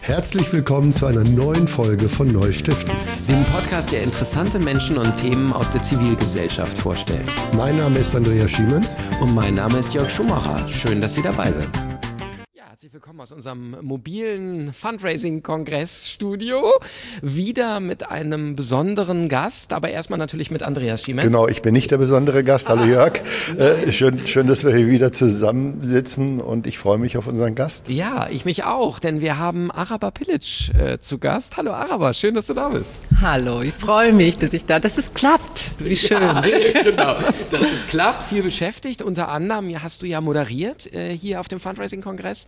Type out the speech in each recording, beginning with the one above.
Herzlich willkommen zu einer neuen Folge von Neustiften, dem Podcast, der interessante Menschen und Themen aus der Zivilgesellschaft vorstellt. Mein Name ist Andreas Schiemens. Und mein Name ist Jörg Schumacher. Schön, dass Sie dabei sind. Herzlich willkommen aus unserem mobilen Fundraising-Kongressstudio. Wieder mit einem besonderen Gast, aber erstmal natürlich mit Andreas Schiemens. Genau, ich bin nicht der besondere Gast. Hallo Jörg. Schön, dass wir hier wieder zusammensitzen und ich freue mich auf unseren Gast. Ja, ich mich auch, denn wir haben Araba Pilic zu Gast. Hallo Araba, schön, dass du da bist. Hallo, ich freue mich, dass es klappt. Wie schön. Ja, genau, dass es klappt, viel beschäftigt. Unter anderem hast du ja moderiert hier auf dem Fundraising-Kongress.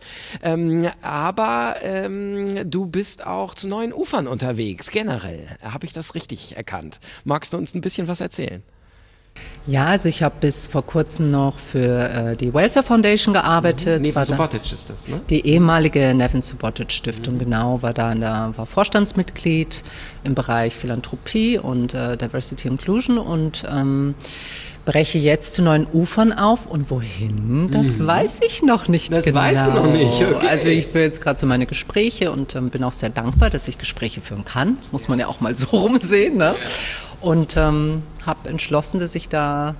Aber du bist auch zu neuen Ufern unterwegs, generell. Habe ich das richtig erkannt? Magst du uns ein bisschen was erzählen? Ja, also ich habe bis vor kurzem noch für die Welfare Foundation gearbeitet. Neven Subotic ist das, ne? Die ehemalige Neven Subotic Stiftung, genau, war Vorstandsmitglied im Bereich Philanthropie und Diversity Inclusion und breche jetzt zu neuen Ufern auf. Und wohin, das weiß ich noch nicht genau. Das weißt du noch nicht, okay. Also ich führe jetzt gerade so meine Gespräche und bin auch sehr dankbar, dass ich Gespräche führen kann. Das muss man ja auch mal so rumsehen, ne? Und habe entschlossen, dass ich da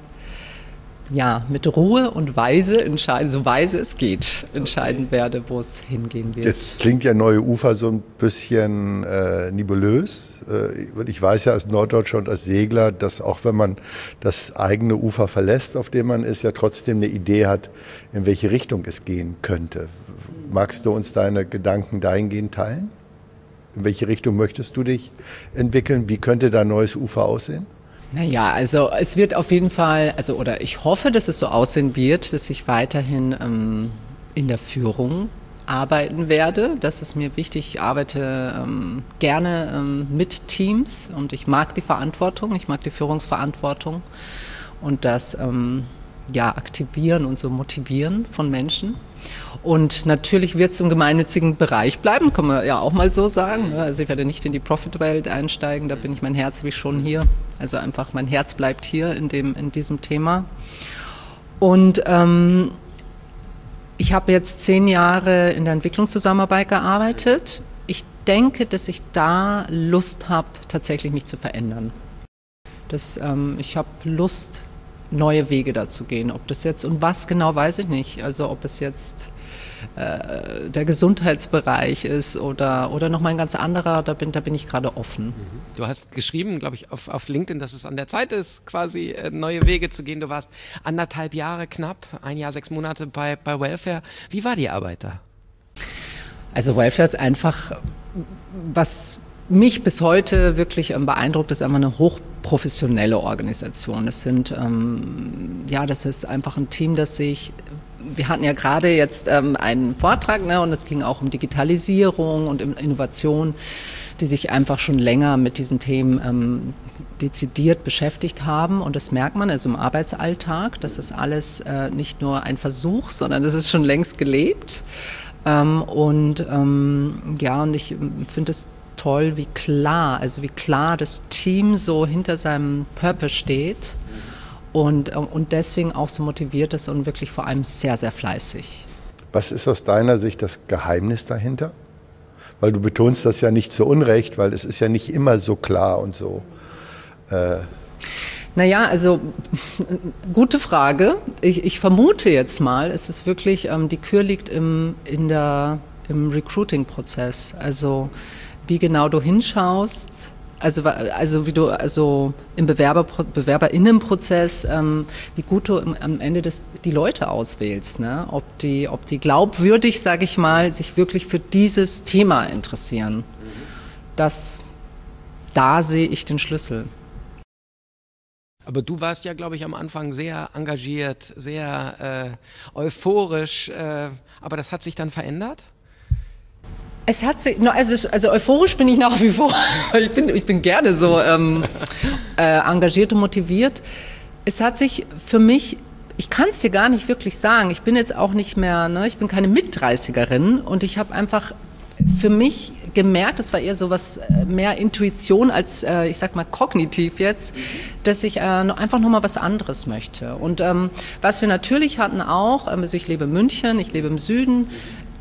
mit Ruhe und weise entscheiden, so weise es geht, entscheiden werde, wo es hingehen wird. Jetzt klingt ja Neue Ufer so ein bisschen nebulös. Ich weiß ja als Norddeutscher und als Segler, dass auch wenn man das eigene Ufer verlässt, auf dem man ist, ja trotzdem eine Idee hat, in welche Richtung es gehen könnte. Magst du uns deine Gedanken dahingehend teilen? In welche Richtung möchtest du dich entwickeln? Wie könnte dein neues Ufer aussehen? Naja, also es wird auf jeden Fall, oder ich hoffe, dass es so aussehen wird, dass ich weiterhin in der Führung arbeiten werde. Das ist mir wichtig. Ich arbeite gerne mit Teams und ich mag die Verantwortung, ich mag die Führungsverantwortung und das Aktivieren und so Motivieren von Menschen. Und natürlich wird es im gemeinnützigen Bereich bleiben, kann man ja auch mal so sagen. Also ich werde nicht in die Profit-Welt einsteigen, da bin ich, mein Herz habe ich schon hier. Also einfach mein Herz bleibt hier in diesem Thema. Und ich habe jetzt 10 Jahre in der Entwicklungszusammenarbeit gearbeitet. Ich denke, dass ich da Lust habe, tatsächlich mich zu verändern. Ich habe Lust, neue Wege dazu gehen. Ob das jetzt und was genau, weiß ich nicht. Also ob es jetzt der Gesundheitsbereich ist oder nochmal ein ganz anderer, da bin ich gerade offen. Du hast geschrieben, glaube ich, auf LinkedIn, dass es an der Zeit ist, quasi neue Wege zu gehen. Du warst 1,5 Jahre knapp, 1 Jahr, 6 Monate bei Welfare. Wie war die Arbeit da? Also Welfare ist einfach, was mich bis heute wirklich beeindruckt, ist einfach eine hochprofessionelle Organisation. Das ist einfach ein Team, wir hatten ja gerade jetzt einen Vortrag, ne, und es ging auch um Digitalisierung und Innovation, die sich einfach schon länger mit diesen Themen dezidiert beschäftigt haben. Und das merkt man also im Arbeitsalltag. Das ist alles nicht nur ein Versuch, sondern das ist schon längst gelebt. Und ich finde es toll, wie klar das Team so hinter seinem Purpose steht. Und deswegen auch so motiviert ist und wirklich vor allem sehr, sehr fleißig. Was ist aus deiner Sicht das Geheimnis dahinter? Weil du betonst das ja nicht zu Unrecht, weil es ist ja nicht immer so klar und so. Naja, also gute Frage. Ich vermute jetzt mal, es ist wirklich, die Kür liegt im Recruiting-Prozess. Also wie genau du hinschaust. Also wie du im BewerberInnenprozess, wie gut du am Ende die Leute auswählst, ne? Ob die glaubwürdig, sage ich mal, sich wirklich für dieses Thema interessieren. Da sehe ich den Schlüssel. Aber du warst ja, glaube ich, am Anfang sehr engagiert, sehr euphorisch, aber das hat sich dann verändert? Es hat sich, also euphorisch bin ich nach wie vor. Ich bin gerne so engagiert und motiviert. Es hat sich für mich, ich kann es dir gar nicht wirklich sagen. Ich bin jetzt auch nicht mehr, ich bin keine Mit-30erin und ich habe einfach für mich gemerkt, das war eher so was mehr Intuition als, ich sag mal, kognitiv jetzt, dass ich einfach nochmal was anderes möchte. Und was wir natürlich hatten auch, also ich lebe in München, ich lebe im Süden,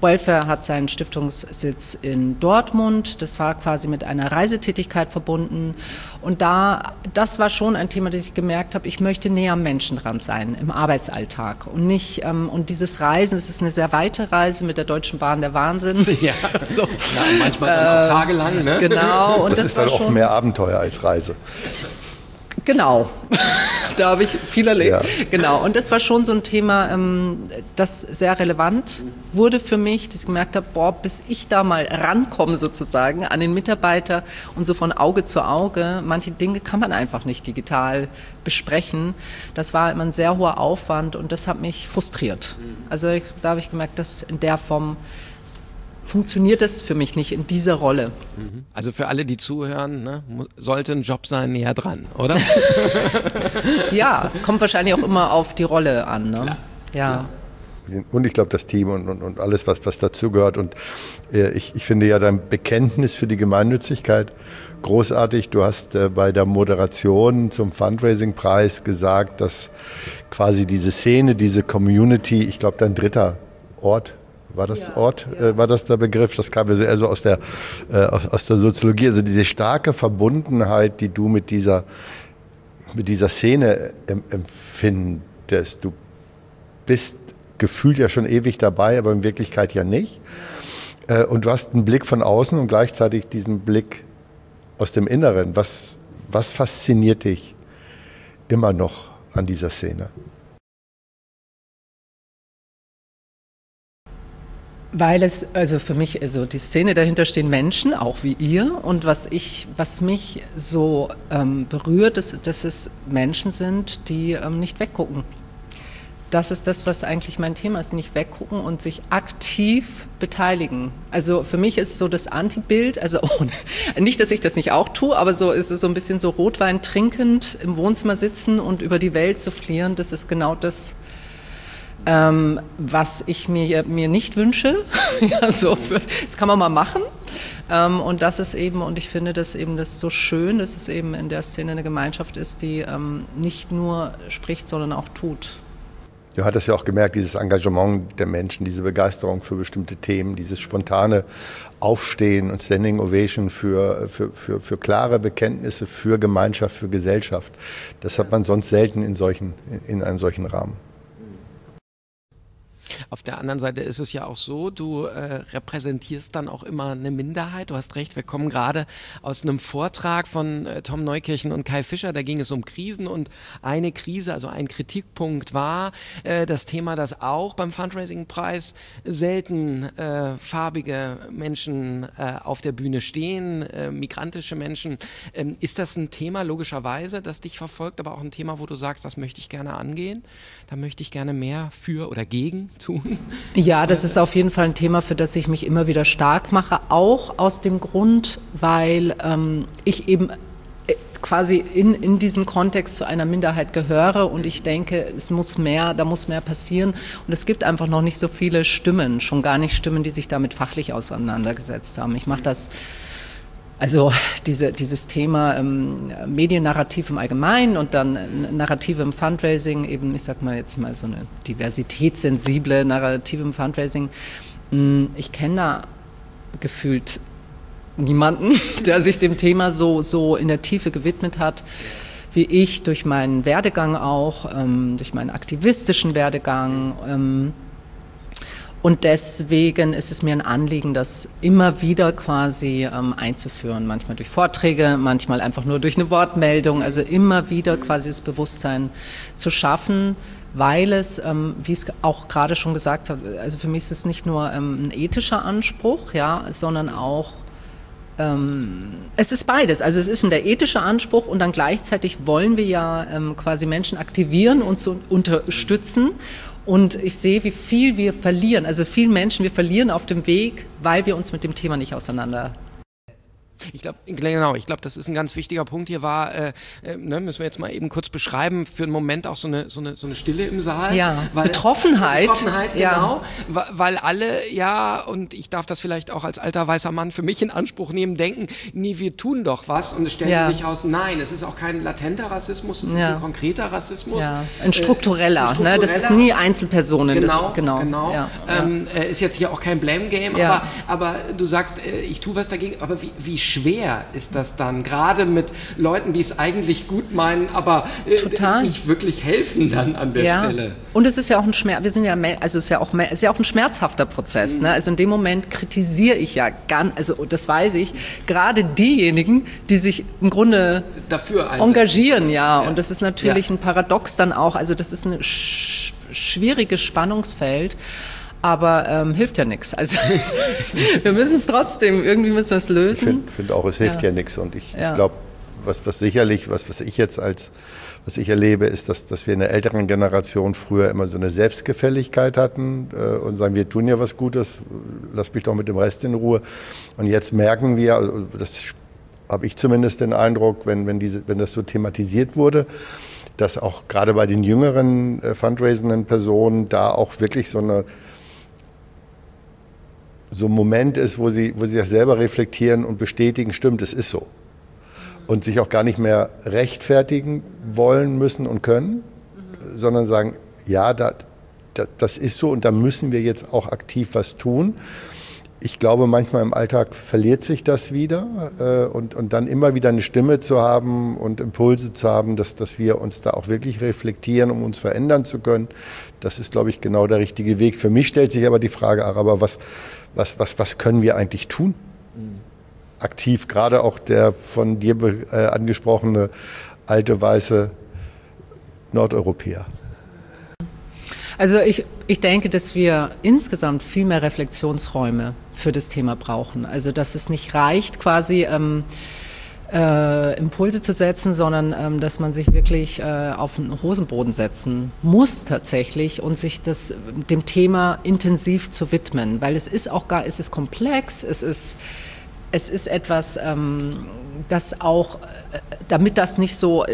Wellfare hat seinen Stiftungssitz in Dortmund. Das war quasi mit einer Reisetätigkeit verbunden. Und das war schon ein Thema, das ich gemerkt habe, ich möchte näher am Menschen dran sein im Arbeitsalltag. Und nicht, und dieses Reisen, es ist eine sehr weite Reise mit der Deutschen Bahn, der Wahnsinn. Ja, so. Ja, manchmal dann auch tagelang, ne? Genau. Und das ist dann auch mehr Abenteuer als Reise. Genau, da habe ich viel erlebt. Ja. Genau, und das war schon so ein Thema, das sehr relevant wurde für mich, dass ich gemerkt habe, bis ich da mal rankomme sozusagen an den Mitarbeiter und so von Auge zu Auge, manche Dinge kann man einfach nicht digital besprechen. Das war immer ein sehr hoher Aufwand und das hat mich frustriert. Also da habe ich gemerkt, dass in der Form funktioniert es für mich nicht in dieser Rolle. Also für alle, die zuhören, ne, sollte ein Job sein, näher dran, oder? Ja, es kommt wahrscheinlich auch immer auf die Rolle an. Ne? Klar. Ja. Und ich glaube, das Team und alles, was dazugehört. Und ich finde ja dein Bekenntnis für die Gemeinnützigkeit großartig. Du hast bei der Moderation zum Fundraising-Preis gesagt, dass quasi diese Szene, diese Community, ich glaube, dein dritter Ort, war das war das der Begriff? Das kam ja so aus der Soziologie. Also diese starke Verbundenheit, die du mit dieser Szene empfindest. Du bist gefühlt ja schon ewig dabei, aber in Wirklichkeit ja nicht. Und du hast einen Blick von außen und gleichzeitig diesen Blick aus dem Inneren. Was fasziniert dich immer noch an dieser Szene? Weil also für mich, also die Szene dahinter stehen Menschen, auch wie ihr. Und was mich so berührt, ist, dass es Menschen sind, die nicht weggucken. Das ist das, was eigentlich mein Thema ist, nicht weggucken und sich aktiv beteiligen. Also für mich ist so das Antibild, also nicht, dass ich das nicht auch tue, aber so ist es so ein bisschen so Rotwein trinkend im Wohnzimmer sitzen und über die Welt soufflieren. Das ist genau das, was ich mir nicht wünsche. Ja, so, das kann man mal machen. Und das ist eben, und ich finde das eben das so schön, dass es eben in der Szene eine Gemeinschaft ist, die nicht nur spricht, sondern auch tut. Du hattest ja auch gemerkt, dieses Engagement der Menschen, diese Begeisterung für bestimmte Themen, dieses spontane Aufstehen und Standing Ovation für klare Bekenntnisse, für Gemeinschaft, für Gesellschaft. Das hat man sonst selten in einem solchen Rahmen. Auf der anderen Seite ist es ja auch so, du repräsentierst dann auch immer eine Minderheit. Du hast recht, wir kommen gerade aus einem Vortrag von Tom Neukirchen und Kai Fischer, da ging es um Krisen und eine Krise, also ein Kritikpunkt war das Thema, dass auch beim Fundraising-Preis selten farbige Menschen auf der Bühne stehen, migrantische Menschen. Ist das ein Thema, logischerweise, das dich verfolgt, aber auch ein Thema, wo du sagst, das möchte ich gerne angehen, da möchte ich gerne mehr für oder gegen tun? Ja, das ist auf jeden Fall ein Thema, für das ich mich immer wieder stark mache, auch aus dem Grund, weil ich eben quasi in diesem Kontext zu einer Minderheit gehöre und ich denke, da muss mehr passieren und es gibt einfach noch nicht so viele Stimmen, schon gar nicht Stimmen, die sich damit fachlich auseinandergesetzt haben. Ich mache das. Also dieses Thema Mediennarrativ im Allgemeinen und dann Narrative im Fundraising, eben ich sag mal jetzt mal so eine diversitätssensible Narrative im Fundraising. Ich kenne da gefühlt niemanden, der sich dem Thema so in der Tiefe gewidmet hat, wie ich, durch meinen Werdegang auch, durch meinen aktivistischen Werdegang. Und deswegen ist es mir ein Anliegen, das immer wieder quasi einzuführen. Manchmal durch Vorträge, manchmal einfach nur durch eine Wortmeldung. Also immer wieder quasi das Bewusstsein zu schaffen, weil es, wie ich es auch gerade schon gesagt habe, also für mich ist es nicht nur ein ethischer Anspruch, ja, sondern auch, es ist beides. Also es ist der ethische Anspruch und dann gleichzeitig wollen wir ja quasi Menschen aktivieren und zu unterstützen. Und ich sehe, wie viel wir verlieren, also vielen Menschen, wir verlieren auf dem Weg, weil wir uns mit dem Thema nicht auseinandersetzen. Ich glaube, genau, das ist ein ganz wichtiger Punkt. Hier war, müssen wir jetzt mal eben kurz beschreiben, für einen Moment auch so eine Stille im Saal. Ja, Betroffenheit. Genau, weil alle, und ich darf das vielleicht auch als alter weißer Mann für mich in Anspruch nehmen, denken, nee, wir tun doch was, und es stellt sich aus, nein, es ist auch kein latenter Rassismus, es ist ein konkreter Rassismus. Ja. Ein struktureller, ne? Das ist nie Einzelpersonen. Genau. Ja. Ist jetzt hier auch kein Blame-Game, aber du sagst, ich tue was dagegen, aber wie schwer ist das dann, gerade mit Leuten, die es eigentlich gut meinen, aber nicht wirklich helfen dann an der Stelle. Und es ist ja auch ein Schmerz, es ist ja auch ein schmerzhafter Prozess. Ne? Also in dem Moment kritisiere ich das weiß ich, gerade diejenigen, die sich im Grunde dafür engagieren, und das ist natürlich ein Paradox dann auch, also das ist ein schwieriges Spannungsfeld. Aber hilft ja nichts. Also wir müssen es trotzdem, irgendwie müssen wir es lösen. Ich finde auch, es hilft ja nichts. Und ich glaube, was ich erlebe, ist, dass wir in der älteren Generation früher immer so eine Selbstgefälligkeit hatten und sagen, wir tun ja was Gutes, lass mich doch mit dem Rest in Ruhe. Und jetzt merken wir, also das habe ich zumindest den Eindruck, wenn das so thematisiert wurde, dass auch gerade bei den jüngeren fundraisenden Personen da auch wirklich so ein Moment ist, wo sie das selber reflektieren und bestätigen, stimmt, es ist so. Und sich auch gar nicht mehr rechtfertigen wollen, müssen und können, sondern sagen, das ist so und da müssen wir jetzt auch aktiv was tun. Ich glaube, manchmal im Alltag verliert sich das wieder und dann immer wieder eine Stimme zu haben und Impulse zu haben, dass wir uns da auch wirklich reflektieren, um uns verändern zu können. Das ist, glaube ich, genau der richtige Weg. Für mich stellt sich aber die Frage, aber was können wir eigentlich tun? Aktiv, gerade auch der von dir angesprochene alte weiße Nordeuropäer. Also ich denke, dass wir insgesamt viel mehr Reflexionsräume für das Thema brauchen. Also dass es nicht reicht, quasi Impulse zu setzen, sondern dass man sich wirklich auf den Hosenboden setzen muss tatsächlich und sich dem Thema intensiv zu widmen. Weil es ist komplex, es ist etwas, das auch, damit das nicht so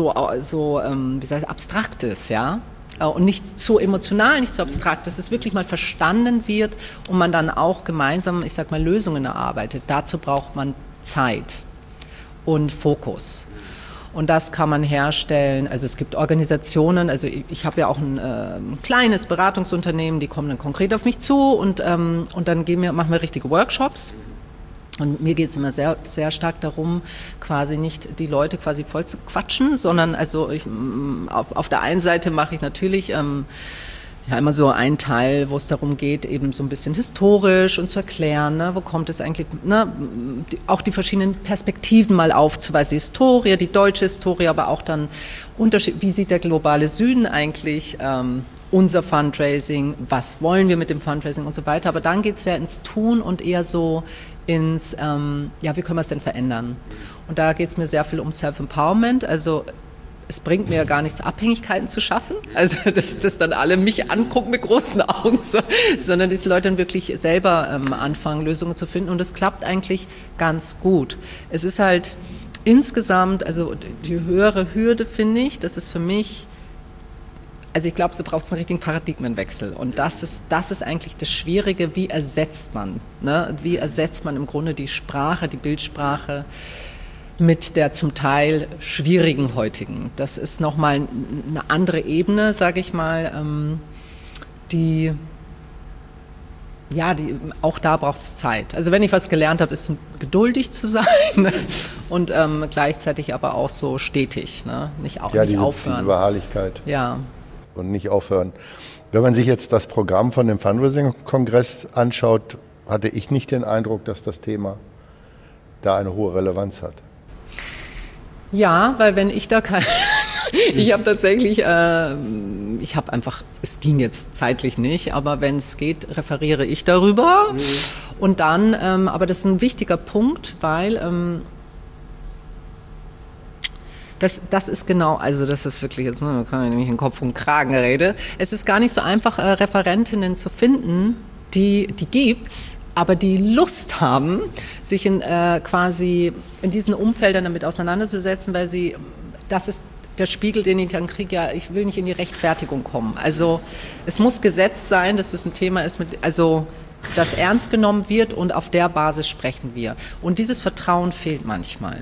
abstrakt ist, und nicht zu emotional, nicht zu abstrakt, dass es wirklich mal verstanden wird und man dann auch gemeinsam, Lösungen erarbeitet. Dazu braucht man Zeit und Fokus. Und das kann man herstellen, also es gibt Organisationen, also ich habe ja auch ein kleines Beratungsunternehmen, die kommen dann konkret auf mich zu und dann machen wir richtige Workshops. Und mir geht es immer sehr, sehr stark darum, quasi nicht die Leute quasi voll zu quatschen, sondern auf der einen Seite mache ich natürlich immer so einen Teil, wo es darum geht, eben so ein bisschen historisch und zu erklären, wo kommt es eigentlich, auch die verschiedenen Perspektiven mal aufzuweisen, die Historie, die deutsche Historie, aber auch dann wie sieht der globale Süden eigentlich unser Fundraising, was wollen wir mit dem Fundraising und so weiter. Aber dann geht es ja ins Tun und eher so wie können wir es denn verändern? Und da geht es mir sehr viel um Self-Empowerment, also es bringt mir ja gar nichts, Abhängigkeiten zu schaffen, also dass dann alle mich angucken mit großen Augen, sondern dass die Leute dann wirklich selber anfangen, Lösungen zu finden und das klappt eigentlich ganz gut. Es ist halt insgesamt, also die höhere Hürde finde ich, das ist für mich, also ich glaube, so braucht es einen richtigen Paradigmenwechsel und das ist eigentlich das Schwierige, wie ersetzt man im Grunde die Sprache, die Bildsprache mit der zum Teil schwierigen heutigen. Das ist nochmal eine andere Ebene, sage ich mal, auch da braucht es Zeit. Also wenn ich was gelernt habe, ist geduldig zu sein und gleichzeitig aber auch so stetig, nicht aufhören. Diese Beharrlichkeit. Ja. Und nicht aufhören. Wenn man sich jetzt das Programm von dem Fundraising-Kongress anschaut, hatte ich nicht den Eindruck, dass das Thema da eine hohe Relevanz hat. Ja, weil wenn ich da ich habe tatsächlich, es ging jetzt zeitlich nicht, aber wenn es geht, referiere ich darüber. Mhm. Und dann, aber das ist ein wichtiger Punkt, weil das ist genau, also das ist wirklich, jetzt kann man nämlich in Kopf und Kragen reden. Es ist gar nicht so einfach, Referentinnen zu finden, die gibt's, aber die Lust haben, sich quasi in diesen Umfeldern damit auseinanderzusetzen, weil das ist der Spiegel, den ich dann kriege, ja, ich will nicht in die Rechtfertigung kommen. Also es muss gesetzt sein, dass das ein Thema ist, das ernst genommen wird und auf der Basis sprechen wir. Und dieses Vertrauen fehlt manchmal.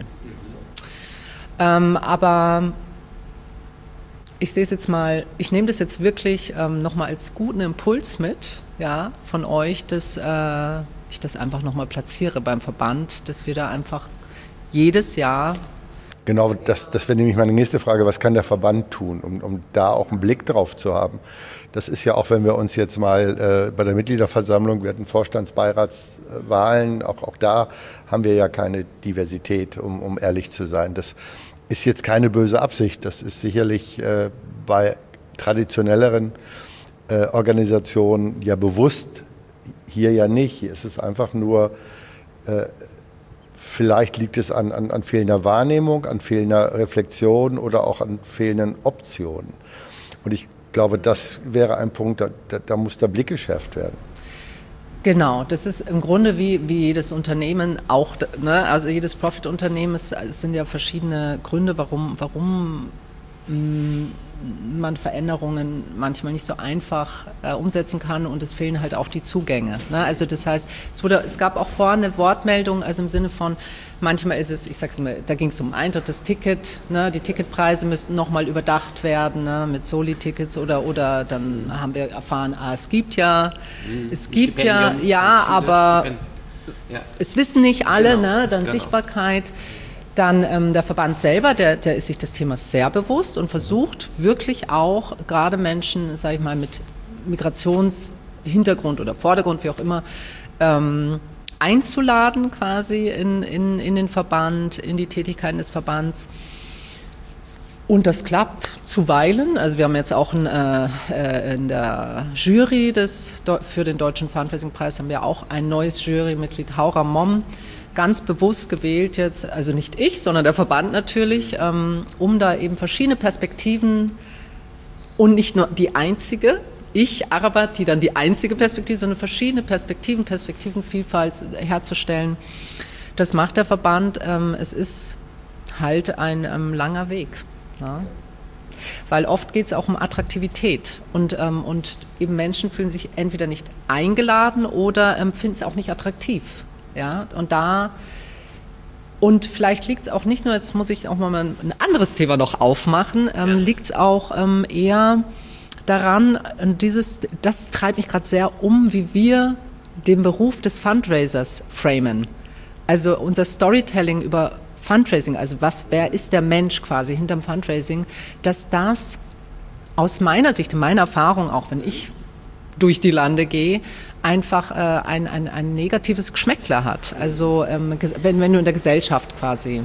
Aber ich sehe es jetzt mal, ich nehme das jetzt wirklich nochmal als guten Impuls mit, ja, von euch, dass ich das einfach nochmal platziere beim Verband, dass wir da einfach jedes Jahr. Genau, das wäre nämlich meine nächste Frage. Was kann der Verband tun, um da auch einen Blick drauf zu haben? Das ist ja auch, wenn wir uns jetzt mal bei der Mitgliederversammlung, wir hatten Vorstandsbeiratswahlen, auch da haben wir ja keine Diversität, um ehrlich zu sein. Das ist jetzt keine böse Absicht. Das ist sicherlich bei traditionelleren Organisationen ja bewusst, hier ja nicht. Hier ist es einfach nur... Vielleicht liegt es an fehlender Wahrnehmung, an fehlender Reflexion oder auch an fehlenden Optionen. Und ich glaube, das wäre ein Punkt, da muss der Blick geschärft werden. Genau, das ist im Grunde wie jedes Unternehmen auch, ne? Also jedes Profit-Unternehmen, es sind ja verschiedene Gründe, warum man Veränderungen manchmal nicht so einfach umsetzen kann und es fehlen halt auch die Zugänge. Ne? Also das heißt, es gab auch vorne eine Wortmeldung, also im Sinne von, manchmal ist es, ich sag's mal, da ging es um Eintritt, das Ticket, ne? Die Ticketpreise müssten nochmal überdacht werden, ne? Mit Soli-Tickets oder dann haben wir erfahren, es gibt ja, aber es wissen nicht alle, genau, ne? Dann genau. Sichtbarkeit. Dann der Verband selber, der ist sich des Themas sehr bewusst und versucht wirklich auch gerade Menschen, sage ich mal, mit Migrationshintergrund oder Vordergrund, wie auch immer, einzuladen quasi in den Verband, in die Tätigkeiten des Verbands. Und das klappt zuweilen. Also wir haben jetzt auch in der Jury für den Deutschen Fundraising-Preis haben wir auch ein neues Jurymitglied, Haura Mom, ganz bewusst gewählt jetzt, also nicht ich, sondern der Verband natürlich, um da eben verschiedene Perspektiven und nicht nur die einzige, die dann die einzige Perspektive, sondern verschiedene Perspektivenvielfalt herzustellen. Das macht der Verband. Es ist halt ein langer Weg. Ja? Weil oft geht es auch um Attraktivität und eben Menschen fühlen sich entweder nicht eingeladen oder finden es auch nicht attraktiv. Ja, und vielleicht liegt es auch nicht nur, jetzt muss ich auch mal ein anderes Thema noch aufmachen, liegt es auch eher daran, das treibt mich gerade sehr wie wir den Beruf des Fundraisers framen. Also unser Storytelling über Fundraising, also wer ist der Mensch quasi hinterm Fundraising, dass das aus meiner Sicht, meiner Erfahrung, auch wenn ich durch die Lande gehe, einfach ein negatives Geschmäckler hat. Also wenn du in der Gesellschaft quasi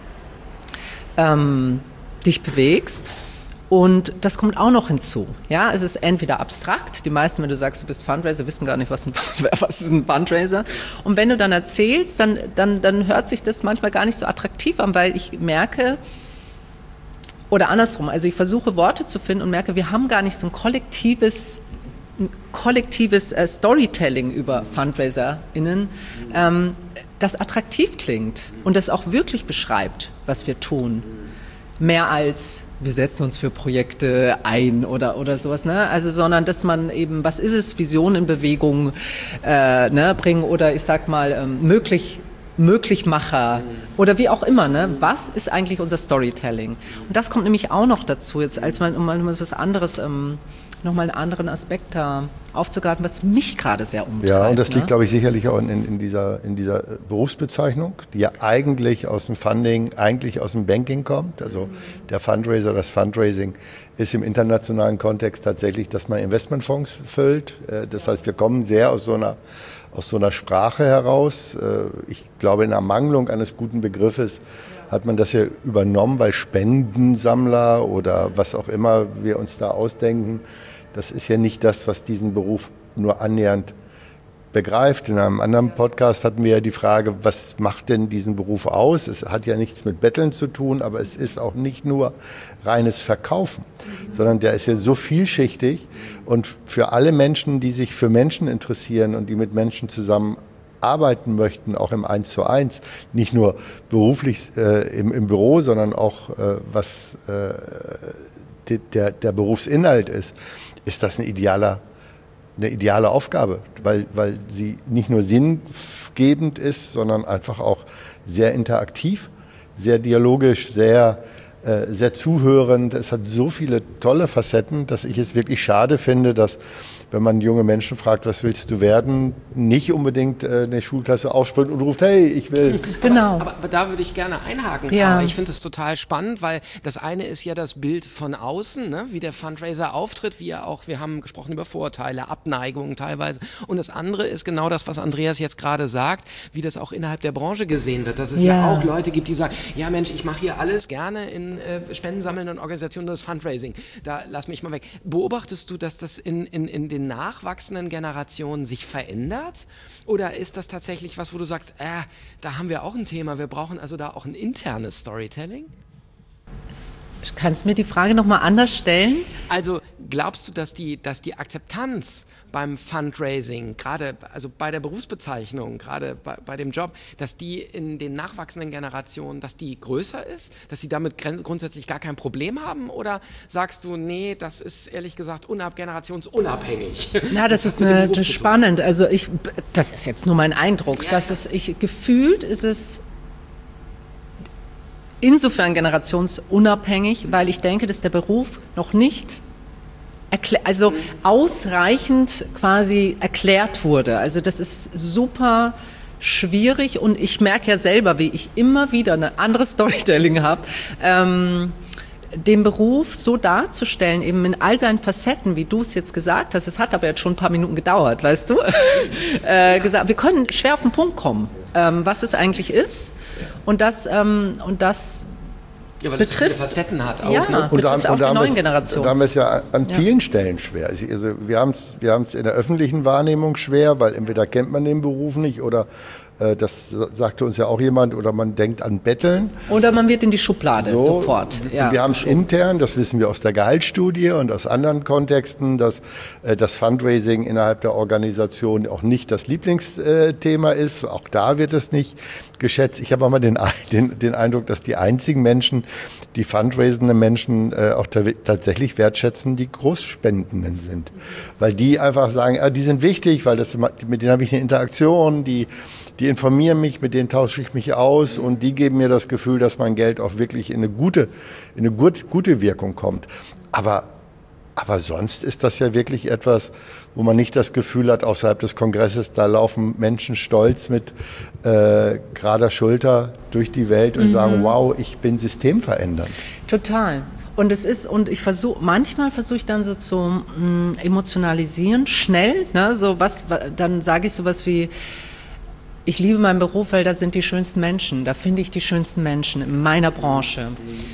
dich bewegst. Und das kommt auch noch hinzu. Ja, es ist entweder abstrakt. Die meisten, wenn du sagst, du bist Fundraiser, wissen gar nicht, was ist ein Fundraiser. Und wenn du dann erzählst, dann hört sich das manchmal gar nicht so attraktiv an, weil ich merke, oder andersrum, also ich versuche Worte zu finden und merke, wir haben gar nicht so ein kollektives Storytelling über FundraiserInnen, das attraktiv klingt und das auch wirklich beschreibt, was wir tun. Mehr als wir setzen uns für Projekte ein oder sowas, ne? Also, sondern dass man eben, was ist es, Vision in Bewegung bringen oder ich sag mal Möglichmacher oder wie auch immer, ne? Was ist eigentlich unser Storytelling? Und das kommt nämlich auch noch dazu, jetzt als um mal was anderes, nochmal einen anderen Aspekt da aufzugreifen, was mich gerade sehr umtreibt. Ja, und das liegt, glaube ich, sicherlich auch in dieser Berufsbezeichnung, die ja eigentlich aus dem Funding, eigentlich aus dem Banking kommt. Also der Fundraiser, das Fundraising ist im internationalen Kontext tatsächlich, dass man Investmentfonds füllt. Das heißt, wir kommen sehr aus so einer Sprache heraus. Ich glaube, in Ermangelung eines guten Begriffes hat man das ja übernommen, weil Spendensammler oder was auch immer wir uns da ausdenken, das ist ja nicht das, was diesen Beruf nur annähernd begreift. In einem anderen Podcast hatten wir ja die Frage, was macht denn diesen Beruf aus? Es hat ja nichts mit Betteln zu tun, aber es ist auch nicht nur reines Verkaufen, sondern der ist ja so vielschichtig und für alle Menschen, die sich für Menschen interessieren und die mit Menschen zusammen arbeiten möchten, auch im 1:1, nicht nur beruflich im Büro, sondern auch was der Berufsinhalt ist das eine ideale Aufgabe, weil sie nicht nur sinngebend ist, sondern einfach auch sehr interaktiv, sehr dialogisch, sehr zuhörend. Es hat so viele tolle Facetten, dass ich es wirklich schade finde, dass, wenn man junge Menschen fragt, was willst du werden, nicht unbedingt eine Schulklasse aufspringt und ruft, hey, ich will. Genau. Aber da würde ich gerne einhaken. Ja. Aber ich finde es total spannend, weil das eine ist ja das Bild von außen, ne? Wie der Fundraiser auftritt, wir haben gesprochen über Vorteile, Abneigungen teilweise. Und das andere ist genau das, was Andreas jetzt gerade sagt, wie das auch innerhalb der Branche gesehen wird. Dass es ja auch Leute gibt, die sagen, ja Mensch, ich mache hier alles gerne in spendensammelnden Organisationen, das Fundraising. Da lass mich mal weg. Beobachtest du, dass das in den nachwachsenden Generationen sich verändert? Oder ist das tatsächlich was, wo du sagst, da haben wir auch ein Thema, wir brauchen also da auch ein internes Storytelling? Kannst du mir die Frage nochmal anders stellen? Also glaubst du, dass die Akzeptanz beim Fundraising, gerade also bei der Berufsbezeichnung, gerade bei dem Job, dass die in den nachwachsenden Generationen, dass die größer ist, dass sie damit grundsätzlich gar kein Problem haben? Oder sagst du, nee, das ist ehrlich gesagt generationsunabhängig? Na, das ist spannend. Also das ist jetzt nur mein Eindruck, gefühlt ist es insofern generationsunabhängig, weil ich denke, dass der Beruf noch nicht ausreichend quasi erklärt wurde. Also das ist super schwierig und ich merke ja selber, wie ich immer wieder eine andere Storytelling habe, den Beruf so darzustellen, eben in all seinen Facetten, wie du es jetzt gesagt hast. Es hat aber jetzt schon ein paar Minuten gedauert, weißt du? Gesagt, wir können schwer auf den Punkt kommen, was es eigentlich ist. Und das ja, weil es viele Facetten hat. Auch, ja, ne? betrifft auch die neuen Generationen. Da haben wir es ja an vielen Stellen schwer. Also wir haben es in der öffentlichen Wahrnehmung schwer, weil entweder kennt man den Beruf nicht oder das sagte uns ja auch jemand, oder man denkt an Betteln. Oder man wird in die Schublade sofort. Ja. Wir haben es intern, das wissen wir aus der Gehaltsstudie und aus anderen Kontexten, dass das Fundraising innerhalb der Organisation auch nicht das Lieblingsthema ist. Auch da wird es nicht geschätzt. Ich habe auch mal den Eindruck, dass die einzigen Menschen, die fundraisende Menschen auch tatsächlich wertschätzen, die Großspendenden sind. Weil die einfach sagen, die sind wichtig, weil mit denen habe ich eine Interaktion, die informieren mich, mit denen tausche ich mich aus und die geben mir das Gefühl, dass mein Geld auch wirklich in eine gute Wirkung kommt. Aber sonst ist das ja wirklich etwas, wo man nicht das Gefühl hat, außerhalb des Kongresses, da laufen Menschen stolz mit gerader Schulter durch die Welt und sagen, wow, ich bin systemverändernd. Total. Und manchmal versuche ich dann so zu emotionalisieren, schnell, ne, dann sage ich sowas wie, ich liebe meinen Beruf, weil da sind die schönsten Menschen, da finde ich die schönsten Menschen in meiner Branche.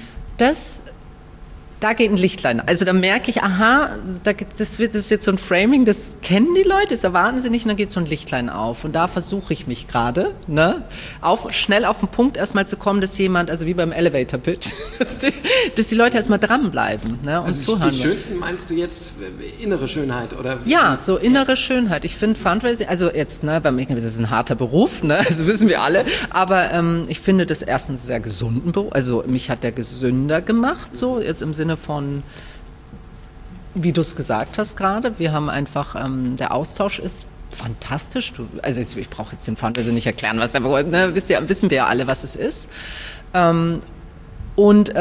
Da geht ein Lichtlein. Also da merke ich, das ist jetzt so ein Framing, das kennen die Leute, das erwarten sie nicht, und dann geht so ein Lichtlein auf. Und da versuche ich mich gerade, ne, schnell auf den Punkt erstmal zu kommen, dass jemand, also wie beim Elevator-Pitch, dass die Leute erstmal dranbleiben, ne, und also zuhören. Die schönsten meinst du jetzt innere Schönheit? Oder? Ja, so innere Schönheit. Ich finde Fundraising, also jetzt, ne, das ist ein harter Beruf, ne, das wissen wir alle, aber ich finde das erstens sehr gesunden Beruf, also mich hat der gesünder gemacht, so jetzt im Sinne von, wie du es gesagt hast gerade, wir haben einfach, der Austausch ist fantastisch. Ich brauche jetzt dem Fundraiser nicht erklären, was ne, wissen wir ja alle, was es ist. Und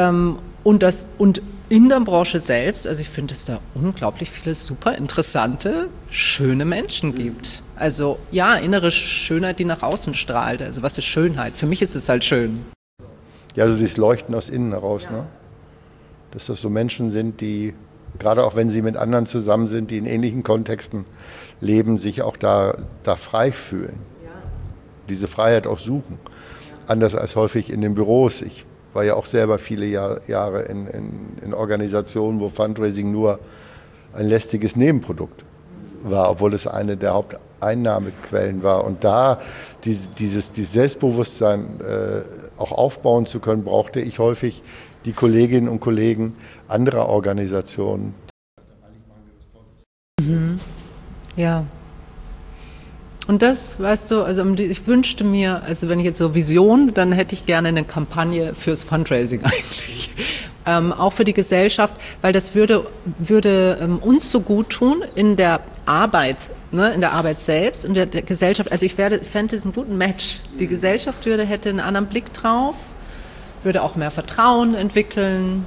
in der Branche selbst, also ich finde, dass da unglaublich viele super interessante, schöne Menschen gibt. Also ja, innere Schönheit, die nach außen strahlt. Also was ist Schönheit? Für mich ist es halt schön. Ja, also dieses Leuchten aus innen heraus, ne? Dass das so Menschen sind, die, gerade auch wenn sie mit anderen zusammen sind, die in ähnlichen Kontexten leben, sich auch da frei fühlen. Ja. Diese Freiheit auch suchen. Ja. Anders als häufig in den Büros. Ich war ja auch selber viele Jahre in Organisationen, wo Fundraising nur ein lästiges Nebenprodukt war, obwohl es eine der Haupteinnahmequellen war. Und da dieses Selbstbewusstsein auch aufbauen zu können, brauchte ich häufig die Kolleginnen und Kollegen anderer Organisationen. Mhm. Ja. Und das, weißt du, also ich wünschte mir, also wenn ich jetzt so Vision, dann hätte ich gerne eine Kampagne fürs Fundraising eigentlich. Auch für die Gesellschaft, weil das würde uns so gut tun in der Arbeit, ne, in der Arbeit selbst und der Gesellschaft. Also ich fände es einen guten Match. Die Gesellschaft hätte einen anderen Blick drauf, würde auch mehr Vertrauen entwickeln,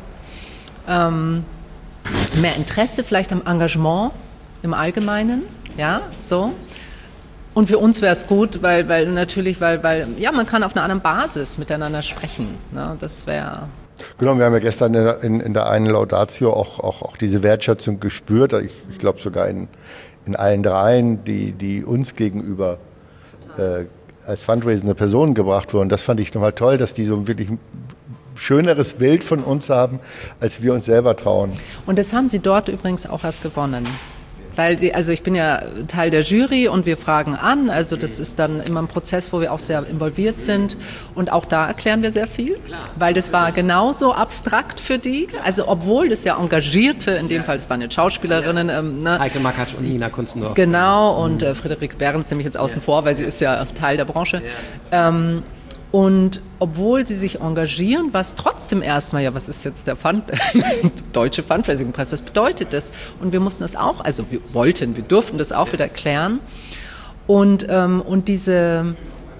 mehr Interesse vielleicht am Engagement im Allgemeinen, ja, so. Und für uns wäre es gut, weil man kann auf einer anderen Basis miteinander sprechen, ne, das wäre... Genau, wir haben ja gestern in der einen Laudatio auch diese Wertschätzung gespürt. Ich glaube sogar in allen dreien, die uns gegenüber als fundraisende Personen gebracht wurden. Das fand ich nochmal toll, dass die so ein wirklich schöneres Bild von uns haben, als wir uns selber trauen. Und das haben sie dort übrigens auch erst gewonnen. Weil ich bin ja Teil der Jury und wir fragen an, also das ist dann immer ein Prozess, wo wir auch sehr involviert sind und auch da erklären wir sehr viel, weil das war genauso abstrakt für die, also obwohl das ja Engagierte, in dem Fall, das waren jetzt Schauspielerinnen. Heike Makatsch und Nina Kunstendorf. Genau, und Friederike Behrens nehme ich jetzt außen vor, weil sie ist ja Teil der Branche. Und obwohl sie sich engagieren, was trotzdem erstmal, was ist jetzt der deutsche Fundraising-Preis, was bedeutet das? Und wir mussten das auch, also wir durften das auch wieder erklären. Und diese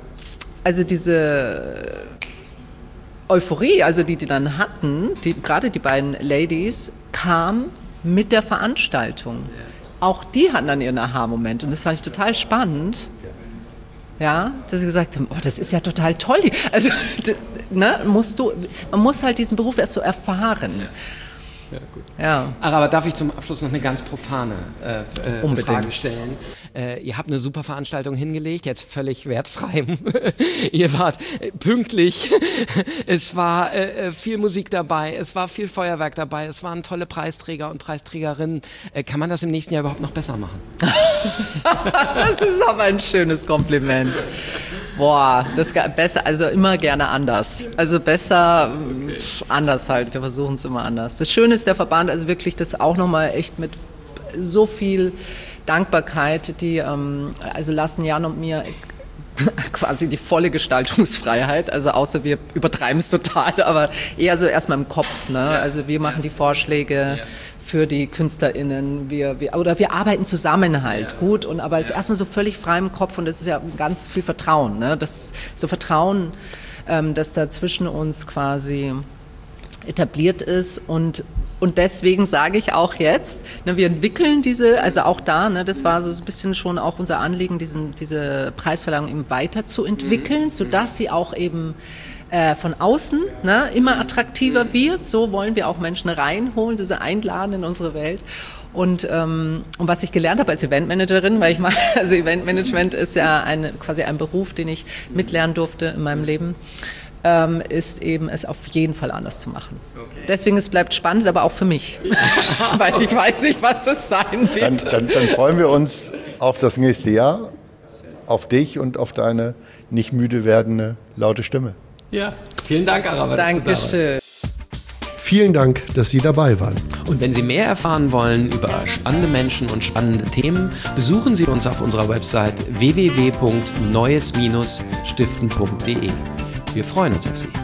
Euphorie, also die dann hatten, gerade die beiden Ladies, kam mit der Veranstaltung. Auch die hatten dann ihren Aha-Moment und das fand ich total spannend. Ja, dass sie gesagt haben, das ist ja total toll. Also, ne, man muss halt diesen Beruf erst so erfahren. Ja, gut. Ja. Aber darf ich zum Abschluss noch eine ganz profane Frage stellen? Ihr habt eine super Veranstaltung hingelegt, jetzt völlig wertfrei. Ihr wart pünktlich. Es war viel Musik dabei, es war viel Feuerwerk dabei, es waren tolle Preisträger und Preisträgerinnen. Kann man das im nächsten Jahr überhaupt noch besser machen? Das ist aber ein schönes Kompliment. Boah, das besser, also immer gerne anders. Also besser anders halt, wir versuchen es immer anders. Das Schöne ist der Verband, also wirklich das auch nochmal echt mit so viel Dankbarkeit, die also lassen Jan und mir quasi die volle Gestaltungsfreiheit, also außer wir übertreiben es total, aber eher so erstmal im Kopf, ne? Also wir machen die Vorschläge für die KünstlerInnen, wir arbeiten zusammen halt, gut, aber es ist erstmal so völlig frei im Kopf und das ist ja ganz viel Vertrauen, ne? Das so Vertrauen, das da zwischen uns quasi etabliert ist und deswegen sage ich auch jetzt, ne, wir entwickeln also auch da, ne, das war so ein bisschen schon auch unser Anliegen, diese Preisverleihung eben weiterzuentwickeln, sodass sie auch eben von außen, ne, immer attraktiver wird. So wollen wir auch Menschen reinholen, sie einladen in unsere Welt. Und was ich gelernt habe als Eventmanagerin, weil also Eventmanagement ist ja quasi ein Beruf, den ich mitlernen durfte in meinem Leben, ist eben es auf jeden Fall anders zu machen. Okay. Deswegen, es bleibt spannend, aber auch für mich, weil ich weiß nicht, was es sein wird. Dann freuen wir uns auf das nächste Jahr, auf dich und auf deine nicht müde werdende, laute Stimme. Ja, vielen Dank, Arabat. Dankeschön. Vielen Dank, dass Sie dabei waren. Und wenn Sie mehr erfahren wollen über spannende Menschen und spannende Themen, besuchen Sie uns auf unserer Website www.neues-stiften.de. Wir freuen uns auf Sie.